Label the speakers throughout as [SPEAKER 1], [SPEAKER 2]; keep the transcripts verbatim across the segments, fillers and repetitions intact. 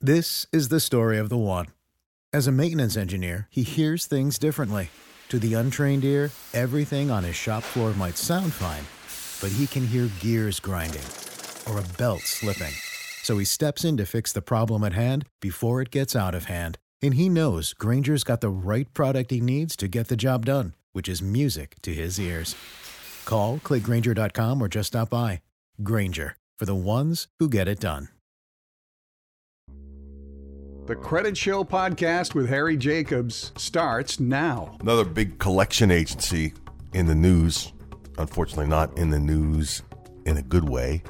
[SPEAKER 1] This is the story of the one. As a maintenance engineer, he hears things differently. To the untrained ear, everything on his shop floor might sound fine, but he can hear gears grinding or a belt slipping. So he steps in to fix the problem at hand before it gets out of hand. And he knows Grainger's got the right product he needs to get the job done, which is music to his ears. Call, click Grainger dot com, or just stop by. Grainger, for the ones who get it done.
[SPEAKER 2] The Credit Show podcast with Harry Jacobs starts now.
[SPEAKER 3] Another big collection agency in the news. Unfortunately, not in the news in a good way.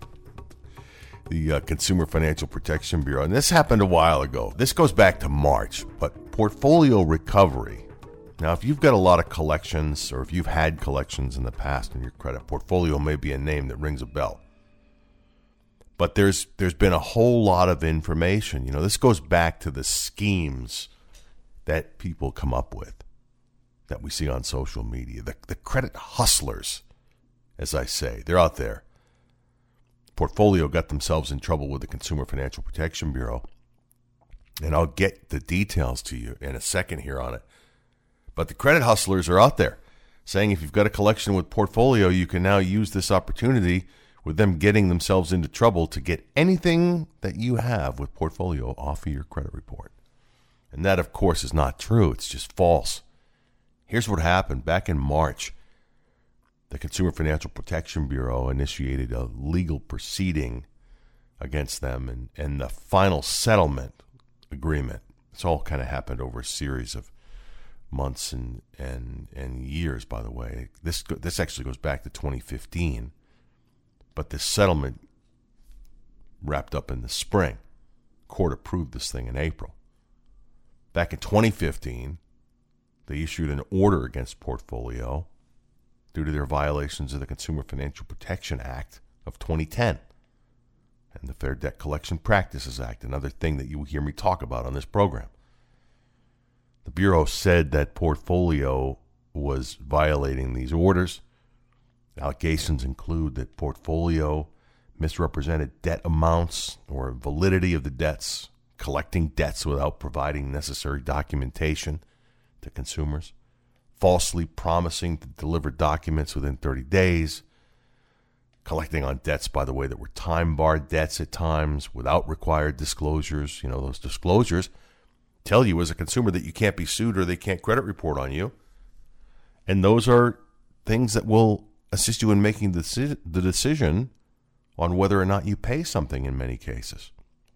[SPEAKER 3] The uh, Consumer Financial Protection Bureau. And this happened a while ago. This goes back to March. But portfolio recovery. Now, if you've got a lot of collections, or if you've had collections in the past in your credit, portfolio may be a name that rings a bell. But there's there's been a whole lot of information. You know, this goes back to the schemes that people come up with that we see on social media. The, the credit hustlers, as I say, they're out there. Portfolio got themselves in trouble with the Consumer Financial Protection Bureau. And I'll get the details to you in a second here on it. But the credit hustlers are out there saying if you've got a collection with portfolio, you can now use this opportunity with them getting themselves into trouble to get anything that you have with portfolio off of your credit report. And that, of course, is not true. It's just false. Here's what happened. Back in March, the Consumer Financial Protection Bureau initiated a legal proceeding against them, and, and the final settlement agreement, it's all kind of happened over a series of months and, and, and years, by the way. This, this actually goes back to twenty fifteen. But this settlement wrapped up in the spring. Court approved this thing in April. Back in twenty fifteen, they issued an order against Portfolio due to their violations of the Consumer Financial Protection Act of twenty ten and the Fair Debt Collection Practices Act, another thing that you will hear me talk about on this program. The Bureau said that Portfolio was violating these orders. Allegations include that Portfolio misrepresented debt amounts or validity of the debts, collecting debts without providing necessary documentation to consumers, falsely promising to deliver documents within thirty days, collecting on debts, by the way, that were time-barred debts at times without required disclosures. You know, those disclosures tell you as a consumer that you can't be sued or they can't credit report on you. And those are things that will assist you in making the the decision on whether or not you pay something in many cases.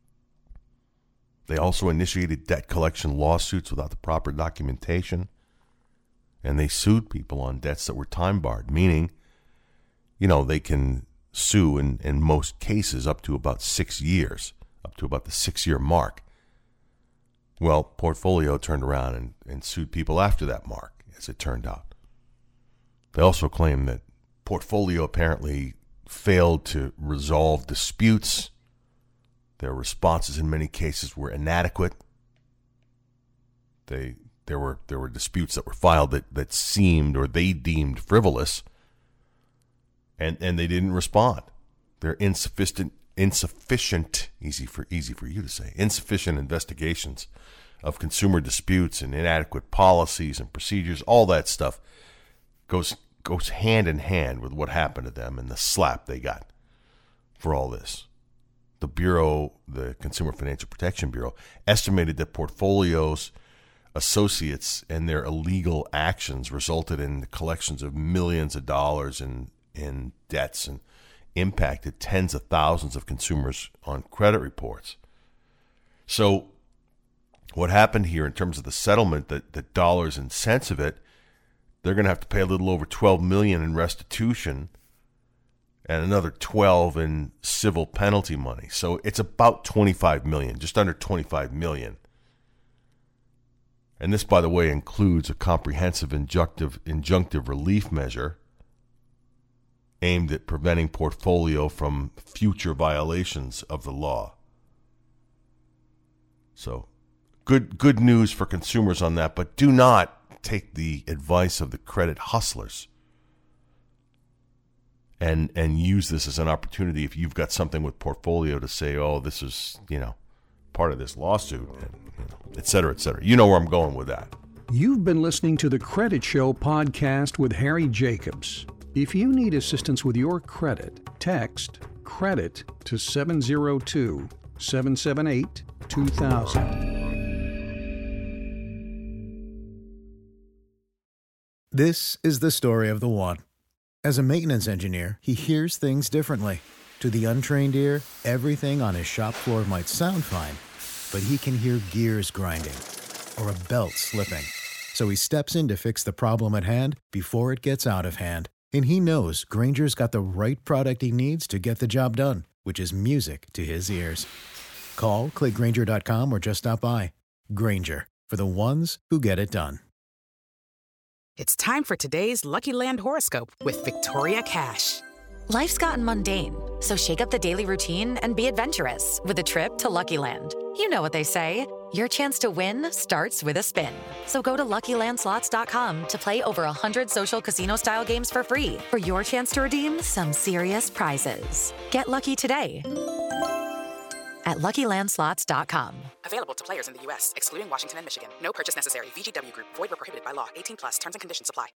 [SPEAKER 3] They also initiated debt collection lawsuits without the proper documentation, and they sued people on debts that were time-barred, meaning, you know, they can sue in, in most cases up to about six years, up to about the six-year mark. Well, Portfolio turned around and, and sued people after that mark, as it turned out. They also claim that Portfolio apparently failed to resolve disputes. Their responses in many cases were inadequate. They there were there were disputes that were filed that, that seemed or they deemed frivolous, and, and they didn't respond. They're insufficient insufficient easy for easy for you to say insufficient investigations of consumer disputes and inadequate policies and procedures. All that stuff goes goes hand in hand with what happened to them and the slap they got for all this. The Bureau, the Consumer Financial Protection Bureau, estimated that Portfolio's associates and their illegal actions resulted in the collections of millions of dollars in, in debts and impacted tens of thousands of consumers on credit reports. So what happened here in terms of the settlement, the, the dollars and cents of it, they're going to have to pay a little over twelve million dollars in restitution and another twelve in civil penalty money. So it's about twenty-five million dollars, just under twenty-five million dollars. And this, by the way, includes a comprehensive injunctive, injunctive relief measure aimed at preventing Portfolio from future violations of the law. So good good news for consumers on that, but do not take the advice of the credit hustlers and and use this as an opportunity if you've got something with Portfolio to say, oh, this is, you know, part of this lawsuit, and, you know, et cetera, et cetera. You know where I'm going with that.
[SPEAKER 2] You've been listening to the Credit Show podcast with Harry Jacobs. If you need assistance with your credit, text CREDIT to seven zero two, seven seven eight, two thousand.
[SPEAKER 1] This is the story of the one. As a maintenance engineer, he hears things differently. To the untrained ear, everything on his shop floor might sound fine, but he can hear gears grinding or a belt slipping. So he steps in to fix the problem at hand before it gets out of hand. And he knows Grainger's got the right product he needs to get the job done, which is music to his ears. Call, click Grainger dot com, or just stop by. Grainger, for the ones who get it done.
[SPEAKER 4] It's time for today's Lucky Land horoscope with Victoria Cash.
[SPEAKER 5] Life's gotten mundane, so shake up the daily routine and be adventurous with a trip to Lucky Land. You know what they say, your chance to win starts with a spin. So go to Lucky Land Slots dot com to play over one hundred social casino-style games for free for your chance to redeem some serious prizes. Get lucky today at Lucky Land Slots dot com.
[SPEAKER 4] Available to players in the U S, excluding Washington and Michigan. No purchase necessary. V G W Group. Void where prohibited by law. eighteen plus. Terms and conditions apply.